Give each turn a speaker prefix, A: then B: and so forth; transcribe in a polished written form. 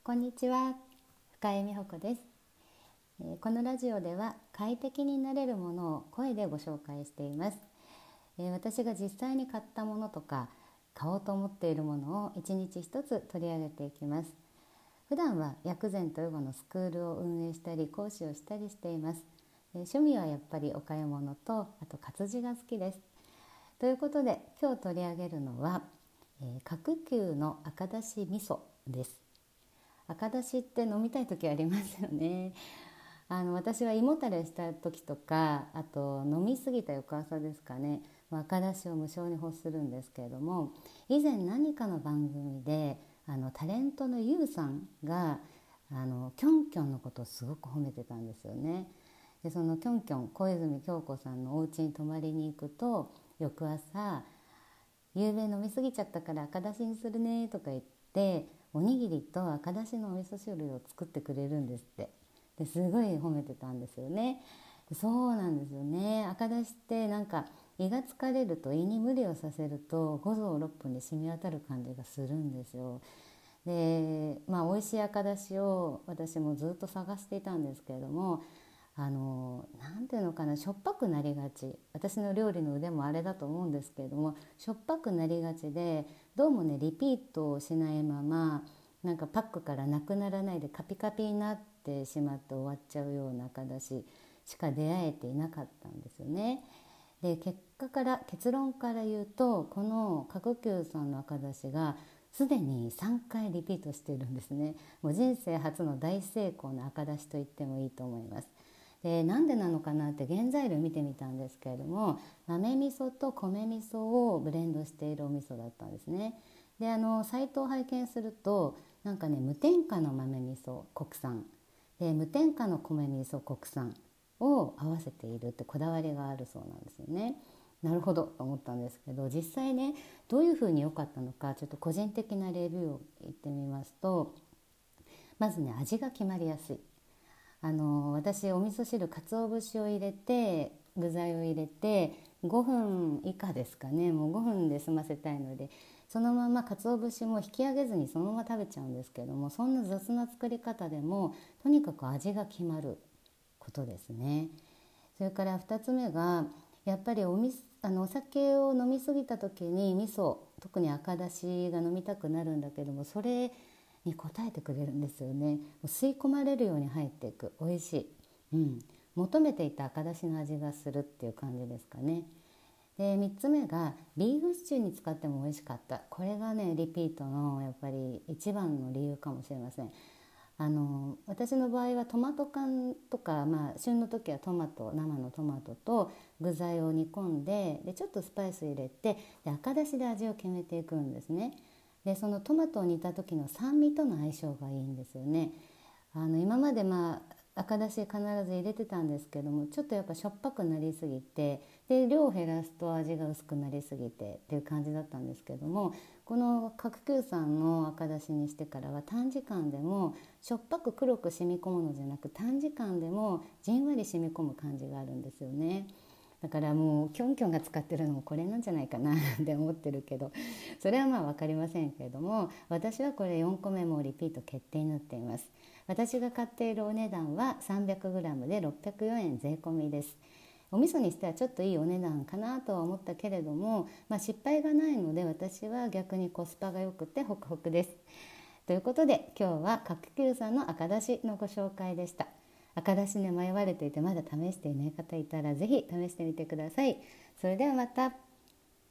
A: こんにちは、深井美穂子です。このラジオでは快適になれるものを声でご紹介しています。私が実際に買ったものとか買おうと思っているものを一日一つ取り上げていきます。普段は薬膳とヨガのスクールを運営したり講師をしたりしています。趣味はやっぱりお買い物とあと活字が好きです。ということで今日取り上げるのは、角球の赤だし味噌です。赤だしって飲みたい時ありますよね。私は胃もたれした時とか、あと飲み過ぎた翌朝ですかね、赤だしを無性に欲するんですけれども、以前何かの番組でタレントのユウさんがキョンキョンのことをすごく褒めてたんですよね。でそのキョンキョン、小泉京子さんのお家に泊まりに行くと、翌朝夕べ飲み過ぎちゃったから赤だしにするねとか言って、おにぎりと赤だしのお味噌汁を作ってくれるんですって。ですごい褒めてたんですよね。そうなんですよね。赤だしってなんか胃が疲れると、胃に無理をさせると五臓六腑に染み渡る感じがするんですよ。で美味しい赤だしを私もずっと探していたんですけれども、なんていうのかな、しょっぱくなりがち、私の料理の腕もあれだと思うんですけれども、しょっぱくなりがちで、どうもねリピートをしないまま、なんかパックからなくならないでカピカピになってしまって終わっちゃうような赤だししか出会えていなかったんですよね。で結論から言うと、この角球さんの赤だしがすでに3回リピートしているんですね。もう人生初の大成功の赤だしと言ってもいいと思います。でなんでなのかなって原材料見てみたんですけれども、豆味噌と米味噌をブレンドしているお味噌だったんですね。でサイトを拝見すると、なんかね、無添加の豆味噌国産で無添加の米味噌国産を合わせているってこだわりがあるそうなんですよね。なるほどと思ったんですけど、実際ねどういうふうに良かったのか、ちょっと個人的なレビューを言ってみますと、まずね、味が決まりやすい。私お味噌汁、鰹節を入れて具材を入れて5分以下ですかね、もう5分で済ませたいので、そのまま鰹節も引き上げずにそのまま食べちゃうんですけども、そんな雑な作り方でもとにかく味が決まることですね。それから2つ目が、やっぱりお酒を飲み過ぎた時に味噌、特に赤だしが飲みたくなるんだけども、それに応えてくれるんですよね。もう吸い込まれるように入っていく、美味しい、求めていた赤だしの味がするっていう感じですかね。で3つ目がビーフシチューに使っても美味しかった。これがねリピートのやっぱり一番の理由かもしれません。私の場合はトマト缶とか、旬の時は生のトマトと具材を煮込んで、ちょっとスパイス入れて、赤だしで味を決めていくんですね。でそのトマトを煮た時の酸味との相性がいいんですよね。今まで赤だし必ず入れてたんですけども、ちょっとやっぱしょっぱくなりすぎて、で量を減らすと味が薄くなりすぎてっていう感じだったんですけども、この角球さんの赤だしにしてからは短時間でもしょっぱく黒く染み込むのじゃなく、短時間でもじんわり染み込む感じがあるんですよね。だからもうキョンキョンが使ってるのもこれなんじゃないかなって思ってるけど、それは分かりませんけれども、私はこれ4個目もリピート決定になっています。私が買っているお値段は 300g で604円税込みです。お味噌にしてはちょっといいお値段かなとは思ったけれども、失敗がないので私は逆にコスパが良くてホクホクです。ということで今日は角球さんの赤だしのご紹介でした。赤だしに迷われていてまだ試していない方いたらぜひ試してみてください。それではまた。